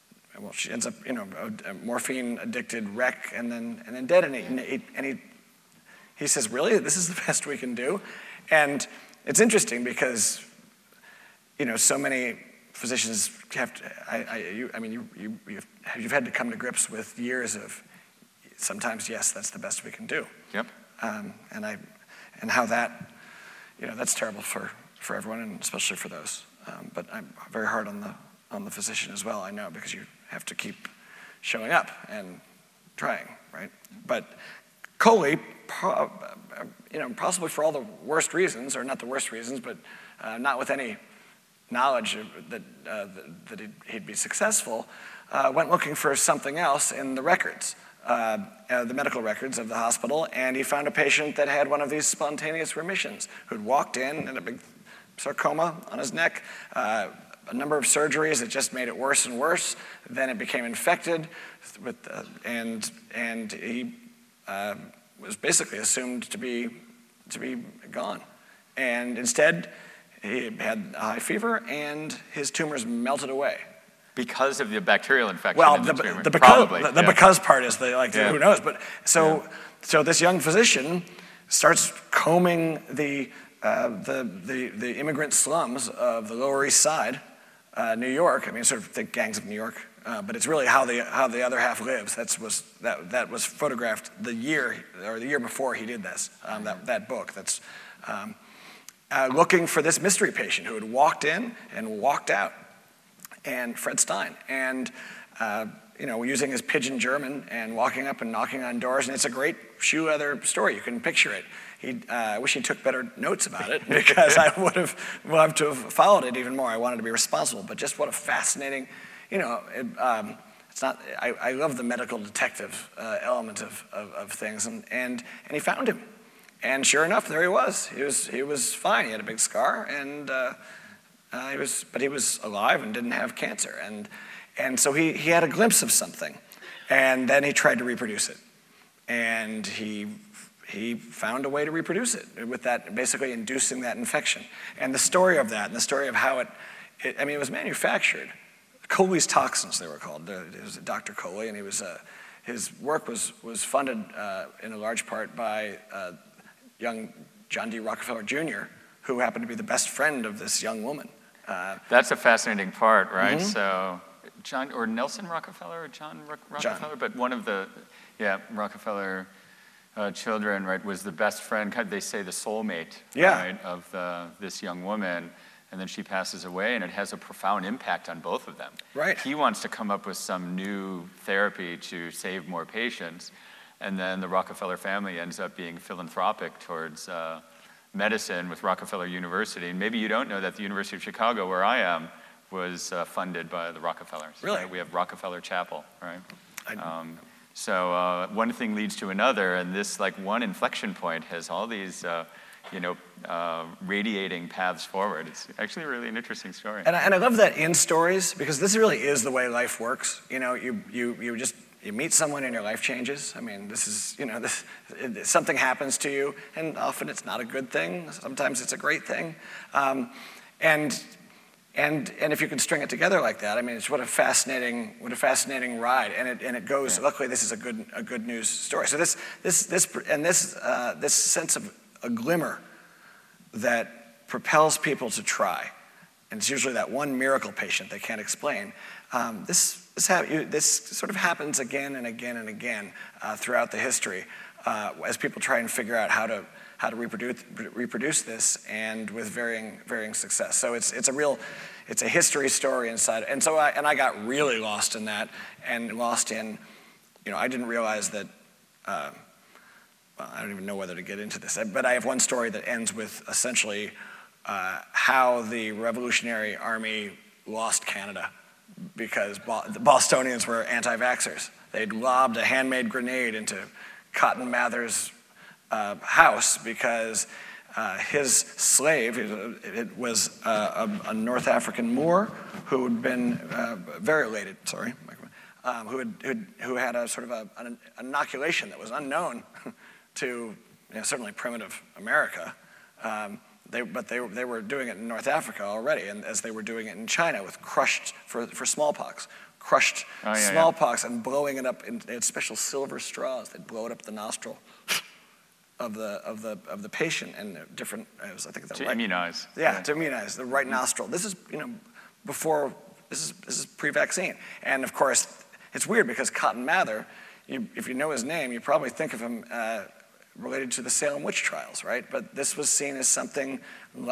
morphine-addicted wreck, and then dead. And he says, "Really, this is the best we can do?" And it's interesting because so many physicians have to, you've had to come to grips with years of sometimes, yes, that's the best we can do. Yep. And how that, that's terrible for everyone, and especially for those. But I'm very hard on the physician as well, I know, because you have to keep showing up and trying, right? But Coley possibly for all the worst reasons, or not the worst reasons, but not with any knowledge that he'd be successful, went looking for something else in the records, the medical records of the hospital, and he found a patient that had one of these spontaneous remissions, who'd walked in and a big sarcoma on his neck, a number of surgeries that just made it worse and worse. Then it became infected, and he was basically assumed to be gone. And instead, he had a high fever, and his tumors melted away. Because of the bacterial infection Well, in the tumor. the because part is who knows. But so this young physician starts combing the immigrant slums of the Lower East Side, New York. I mean, sort of think Gangs of New York, but it's really how the other half lives. That was photographed the year before he did this. That book. That's looking for this mystery patient who had walked in and walked out. And Fred Stein, and using his pidgin German and walking up and knocking on doors, and it's a great shoe leather story. You can picture it. I wish he took better notes about it, because I would have loved to have followed it even more. I wanted to be responsible, but just what a fascinating, it's not. I love the medical detective element of things, and he found him, and sure enough, there he was. He was fine. He had a big scar, and. He was alive and didn't have cancer, and so he had a glimpse of something, and then he tried to reproduce it, and he found a way to reproduce it with that, basically inducing that infection. And the story of that, and the story of how it was manufactured. Coley's toxins, they were called. It was Dr. Coley, and his work was funded in a large part by young John D. Rockefeller Jr., who happened to be the best friend of this young woman. That's a fascinating part, right? Mm-hmm. So John, or Nelson Rockefeller, or John Rockefeller, but one of the, Rockefeller children, right, was the best friend, they say the soulmate, right, of this young woman, and then she passes away, and it has a profound impact on both of them. Right. He wants to come up with some new therapy to save more patients, and then the Rockefeller family ends up being philanthropic towards medicine with Rockefeller University. And maybe you don't know that the University of Chicago, where I am, was funded by the Rockefellers. Really? Right? We have Rockefeller Chapel, right? So one thing leads to another, and this one inflection point has all these radiating paths forward. It's actually really an interesting story. And I love that in stories, because this really is the way life works. You meet someone and your life changes. I mean, something happens to you, and often it's not a good thing. Sometimes it's a great thing. And if you can string it together like that, I mean, it's what a fascinating ride. And it goes. Yeah. Luckily, this is a good news story. So this sense of a glimmer that propels people to try, and it's usually that one miracle patient they can't explain. This sort of happens again and again and again throughout the history as people try and figure out how to reproduce this, and with varying success. So it's a history story inside. And so I got really lost in that, and lost in, I didn't realize that. Well, I don't even know whether to get into this, but I have one story that ends with essentially how the Revolutionary Army lost Canada, because the Bostonians were anti-vaxxers. They'd lobbed a handmade grenade into Cotton Mather's house because his slave, it was a North African Moor who had been very related, who had a sort of an inoculation that was unknown to certainly primitive America. But they were doing it in North Africa already, and as they were doing it in China with for smallpox, smallpox and blowing it up. They had special silver straws. They'd blow it up the nostril of the patient, and different. Immunize. Yeah, to immunize the right nostril. This is before. This is pre-vaccine, and of course it's weird because Cotton Mather. If you know his name, you probably think of him related to the Salem witch trials, right? But this was seen as something like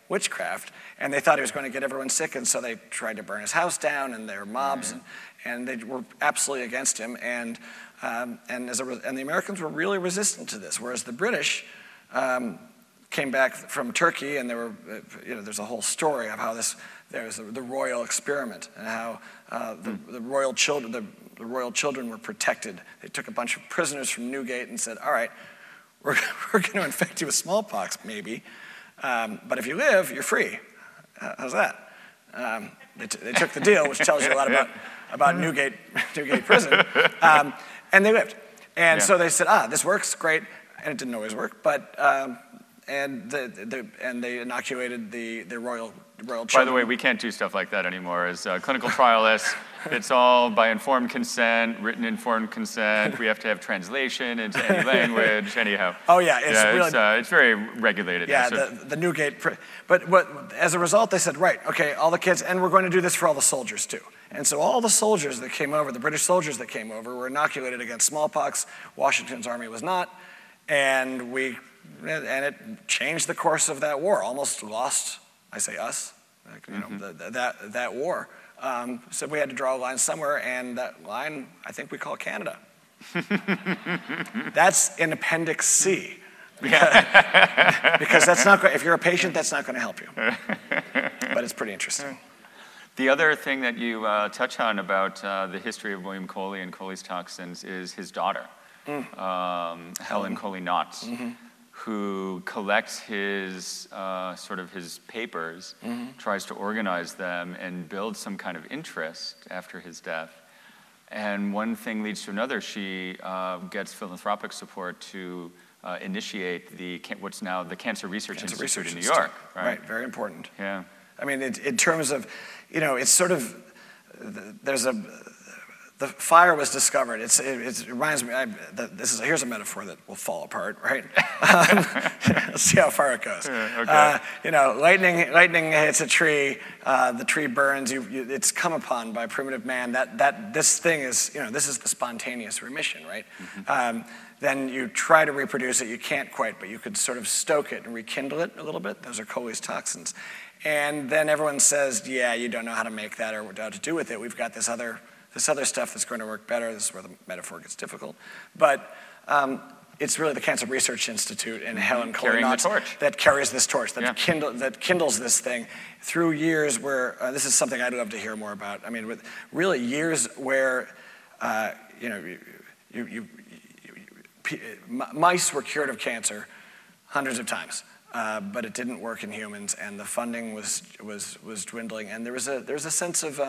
witchcraft, and they thought he was going to get everyone sick, and so they tried to burn his house down, and there were mobs, and they were absolutely against him, and the Americans were really resistant to this, whereas the British came back from Turkey, and there's a whole story of how there was the royal experiment, and how the royal children were protected. They took a bunch of prisoners from Newgate and said, all right, we're going to infect you with smallpox, maybe, but if you live, you're free. How's that? They took the deal, which tells you a lot about Newgate prison, and they lived. And so they said, this works, great, and it didn't always work, but and they inoculated the royal children. By the way, we can't do stuff like that anymore. As clinical trialists, it's all by informed consent, written informed consent. We have to have translation into any language, anyhow. Oh yeah, it's very regulated. Yeah, the Newgate. But as a result, they said, right, okay, all the kids, and we're going to do this for all the soldiers too. And so all the soldiers that came over, the British soldiers that came over, were inoculated against smallpox. Washington's army was not, and it changed the course of that war. Almost lost, I say us, that war. So we had to draw a line somewhere, and that line, I think we call Canada. That's in Appendix C. Because that's not, if you're a patient, that's not going to help you. But it's pretty interesting. The other thing that you touch on about the history of William Coley and Coley's toxins is his daughter, Helen Coley Knotts, who collects his his papers, tries to organize them, and builds some kind of interest after his death. And one thing leads to another. She gets philanthropic support to initiate what's now the Cancer Research Institute in New York. Right, very important. Yeah. I mean, in terms of, it's sort of, the fire was discovered. It reminds me, here's a metaphor that will fall apart, right? Let's see how far it goes. Yeah, okay. Lightning hits a tree, the tree burns, it's come upon by primitive man. This thing is, this is the spontaneous remission, right? Then you try to reproduce it, you can't quite, but you could sort of stoke it and rekindle it a little bit. Those are Coley's toxins. And then everyone says, yeah, you don't know how to make that or what to do with it. We've got this other stuff that's going to work better. This is where the metaphor gets difficult. But it's really the Cancer Research Institute and Helen Coley Knotts that carries this torch, that kindles this thing through years where, this is something I'd love to hear more about. I mean, with really years where, mice were cured of cancer hundreds of times. But it didn't work in humans, and the funding was dwindling. And there was a sense of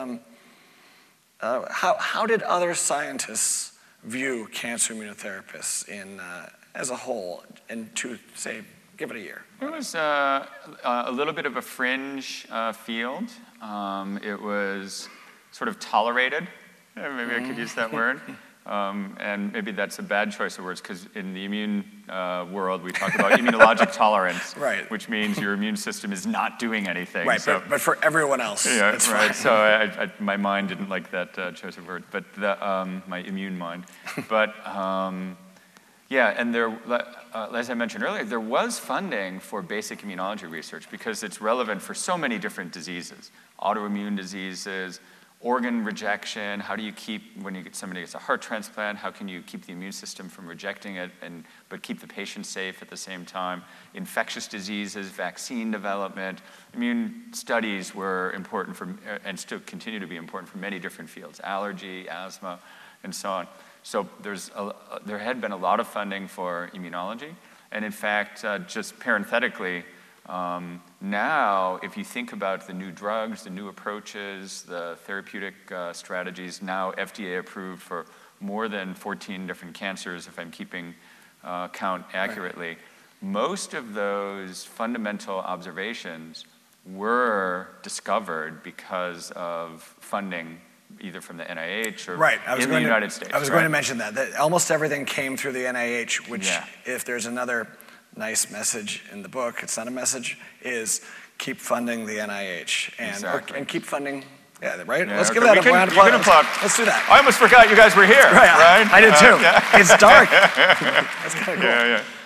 how did other scientists view cancer immunotherapists as a whole, and to say, give it a year? It was a little bit of a fringe field. It was sort of tolerated. Maybe I could use that word. And maybe that's a bad choice of words, because in the immune world, we talk about immunologic tolerance, which means your immune system is not doing anything. Right, so, but for everyone else, it's right. fine. So my mind didn't like that choice of word, but my immune mind. But and there, as I mentioned earlier, there was funding for basic immunology research because it's relevant for so many different diseases, autoimmune diseases, organ rejection. How do you keep, when somebody gets a heart transplant, how can you keep the immune system from rejecting it but keep the patient safe at the same time? Infectious diseases, vaccine development. Immune studies were important and still continue to be important for many different fields, allergy, asthma, and so on. So there had been a lot of funding for immunology. And in fact, just parenthetically, now, if you think about the new drugs, the new approaches, the therapeutic strategies, now FDA approved for more than 14 different cancers, if I'm keeping count accurately. Right. Most of those fundamental observations were discovered because of funding either from the NIH or in the United States. I was going to mention that almost everything came through the NIH, which if there's another nice message in the book, it's not a message, is keep funding the NIH and keep funding, right? Yeah, Let's give that a round of applause. Let's do that. I almost forgot you guys were here, right? I did too. It's dark. That's kind of cool.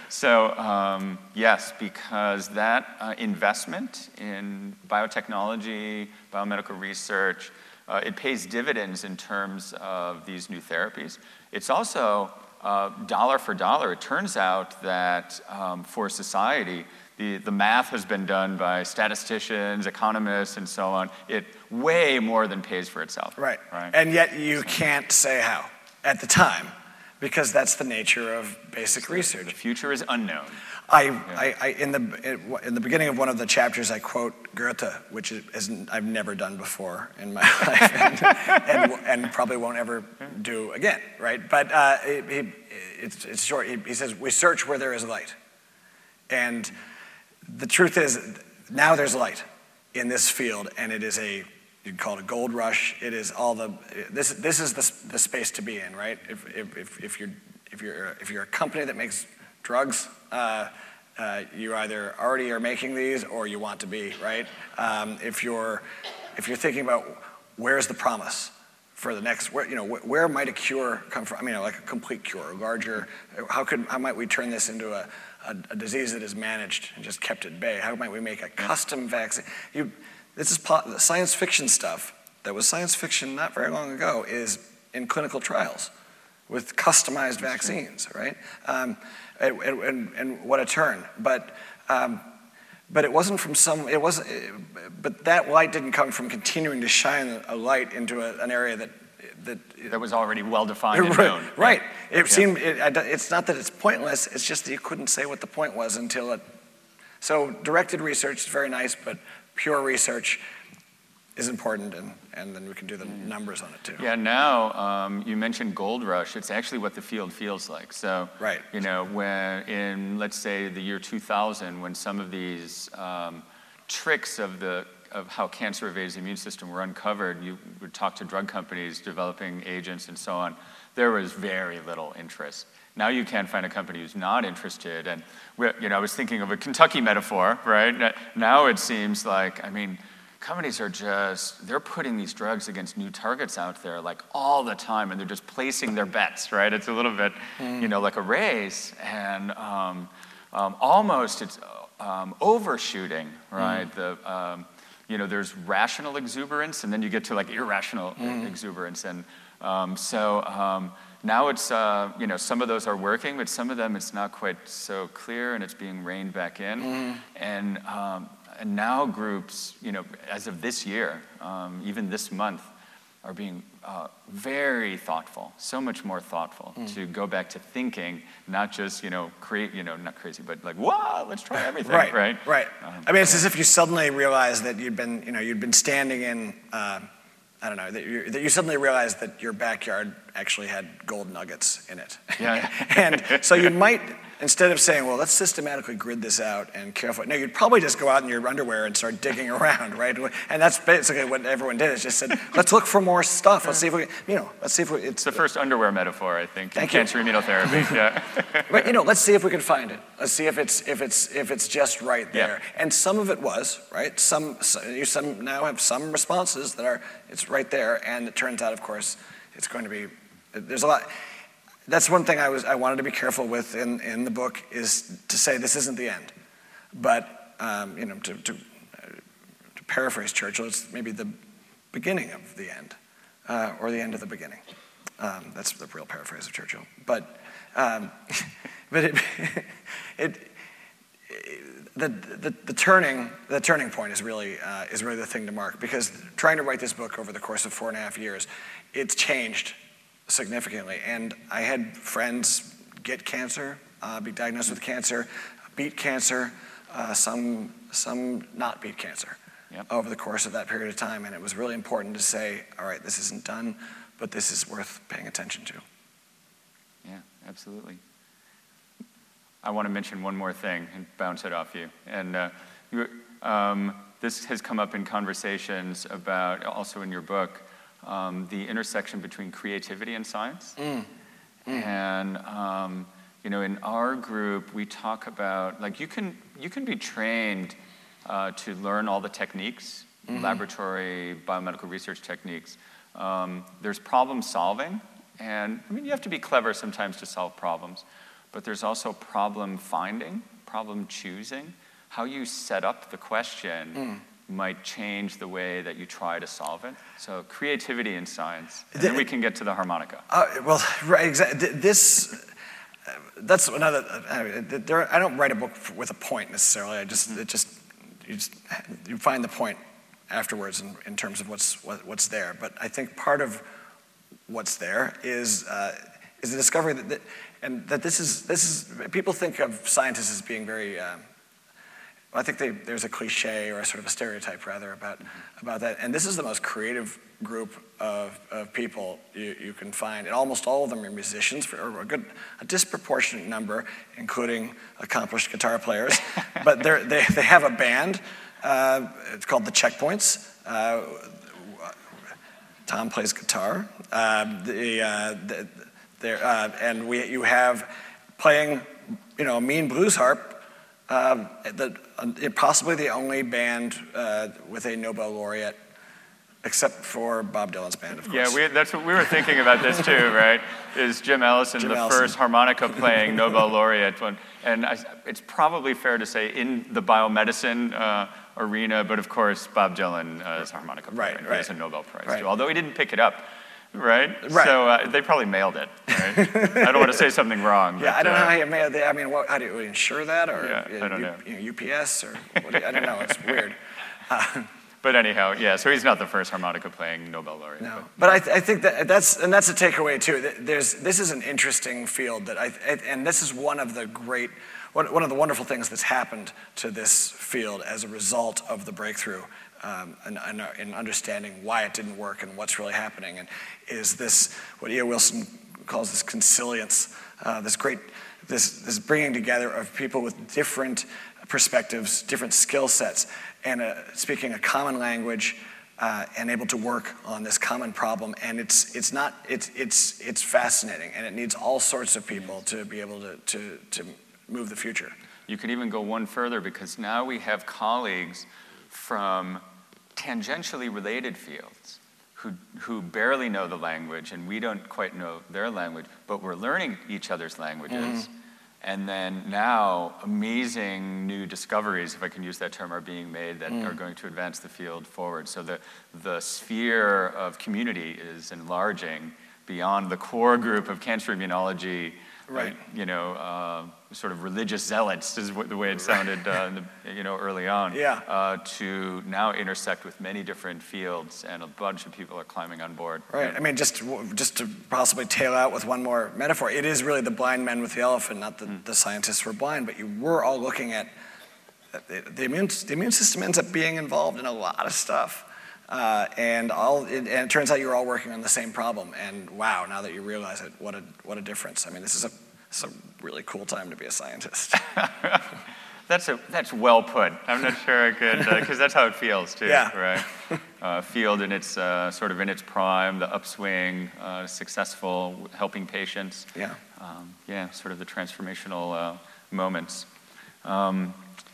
So yes, because that investment in biotechnology, biomedical research, it pays dividends in terms of these new therapies. It's also dollar for dollar. It turns out that for society, the math has been done by statisticians, economists, and so on. It way more than pays for itself. Right. And yet you can't say how at the time, because that's the nature of basic research. The future is unknown. In the beginning of one of the chapters, I quote Goethe, which I've never done before in my life, and probably won't ever do again, right? But it's short. He says, "We search where there is light," and the truth is, now there's light in this field, and it is you can call it a gold rush. It is this is the space to be in, right? If you're a company that makes drugs, you either already are making these or you want to be, right? If you're thinking about where's the promise for the next, where might a cure come from? I mean, like a complete cure, a larger. How might we turn this into a disease that is managed and just kept at bay? How might we make a custom vaccine? This is science fiction stuff that was science fiction not very long ago is in clinical trials with customized vaccines, right? And what a turn! But it wasn't from but that light didn't come from continuing to shine a light into an area that was already well defined and known. Right. It's not that it's pointless. It's just that you couldn't say what the point was until it. So directed research is very nice, but pure research is important, and then we can do the numbers on it too. Yeah. Now you mentioned gold rush. It's actually what the field feels like. So right. When in, let's say, the year 2000, when some of these tricks of how cancer evades the immune system were uncovered, you would talk to drug companies developing agents and so on. There was very little interest. Now you can't find a company who's not interested. And I was thinking of a Kentucky metaphor, right? Now it seems like, companies are they're putting these drugs against new targets out there like all the time, and they're just placing their bets, right? It's a little bit, like a race, and almost it's overshooting, right? There's rational exuberance, and then you get to like irrational exuberance, and now it's some of those are working, but some of them it's not quite so clear, and it's being reined back in, and now groups, as of this year, even this month, are being very thoughtful, so much more thoughtful to go back to thinking, not just not crazy, but like, wow, let's try everything, right? Right. It's as if you suddenly realized that you'd been standing in, that you suddenly realized that your backyard actually had gold nuggets in it. Yeah. And so you might, instead of saying, well, let's systematically grid this out and carefully, no, you'd probably just go out in your underwear and start digging around, right? And that's basically what everyone did, is just said, let's look for more stuff. Let's see if it's the first underwear metaphor, I think, in cancer immunotherapy. Yeah. But let's see if we can find it. Let's see if it's just right there. Yeah. And some of it was, right? Some now have some responses that it's right there, and it turns out, of course, it's going to be, there's a lot. That's one thing I wanted to be careful with in the book, is to say this isn't the end. But, to paraphrase Churchill, it's maybe the beginning of the end, or the end of the beginning. That's the real paraphrase of Churchill. But the turning point is really the thing to mark, because trying to write this book over the course of 4.5 years, it's changed significantly. And I had friends get cancer, be diagnosed with cancer, beat cancer, some not beat cancer over the course of that period of time. And it was really important to say, all right, this isn't done, but this is worth paying attention to. Yeah, absolutely. I want to mention one more thing and bounce it off you. And this has come up in conversations about, also in your book, the intersection between creativity and science. And in our group, we talk about, like, you can be trained to learn all the techniques, laboratory biomedical research techniques. There's problem solving, and you have to be clever sometimes to solve problems. but there's also problem finding, problem choosing. How you set up the question might change the way that you try to solve it. So creativity in science, and then we can get to the harmonica. Well, right, exactly. That's another. I don't write a book with a point necessarily. You find the point afterwards in terms of what's there. But I think part of what's there is the discovery that this is people think of scientists as being very. I think there's a cliche or a sort of a stereotype rather about that. And this is the most creative group of people you can find. And almost all of them are musicians, or a disproportionate number, including accomplished guitar players. But they have a band. It's called the Checkpoints. Tom plays guitar. You have playing, a mean blues harp. Possibly the only band with a Nobel laureate, except for Bob Dylan's band, of course. Yeah, that's what we were thinking about this too, right? Is Jim Ellison first harmonica-playing Nobel laureate? And it's probably fair to say in the biomedicine arena, but of course Bob Dylan is a harmonica player. Right. He has a Nobel Prize too, although he didn't pick it up. Right? Right. So they probably mailed it, right? I don't want to say something wrong. Yeah, I don't know how you mailed it. I mean, how do you insure that? Or I don't know. UPS? Or I don't know. It's weird. But anyhow, yeah, so he's not the first harmonica-playing Nobel laureate. No, but I think that's a takeaway too. This is an interesting field and this is one of the wonderful things that's happened to this field as a result of the breakthrough in understanding why it didn't work and what's really happening, and is this what E.O. Wilson calls this consilience, this bringing together of people with different perspectives, different skill sets, and speaking a common language, and able to work on this common problem. And it's fascinating, and it needs all sorts of people to be able to move the future. You could even go one further, because now we have colleagues from tangentially related fields who barely know the language, and we don't quite know their language, but we're learning each other's languages. And then now amazing new discoveries, if I can use that term, are being made that are going to advance the field forward. So the sphere of community is enlarging beyond the core group of cancer immunology, right? Sort of religious zealots is the way it sounded, early on. Yeah. To now intersect with many different fields, and a bunch of people are climbing on board. Right. I mean, just to possibly tail out with one more metaphor, it is really the blind men with the elephant, not that the scientists were blind, but you were all looking at the immune system ends up being involved in a lot of stuff. And it turns out you were all working on the same problem. And wow, now that you realize it, what a difference. I mean, this is a really cool time to be a scientist. That's well put. I'm not sure I could, because that's how it feels too, yeah. right? Field in its sort of in its prime, the upswing, successful, helping patients. Yeah. Sort of the transformational moments. I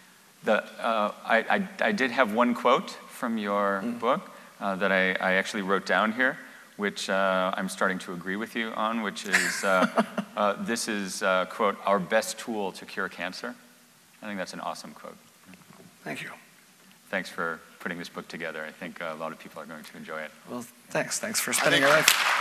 did have one quote from your book that I actually wrote down here, which I'm starting to agree with you on, which is, this is, quote, our best tool to cure cancer. I think that's an awesome quote. Thank you. Thanks for putting this book together. I think a lot of people are going to enjoy it. Well, thanks. Thanks for spending your life.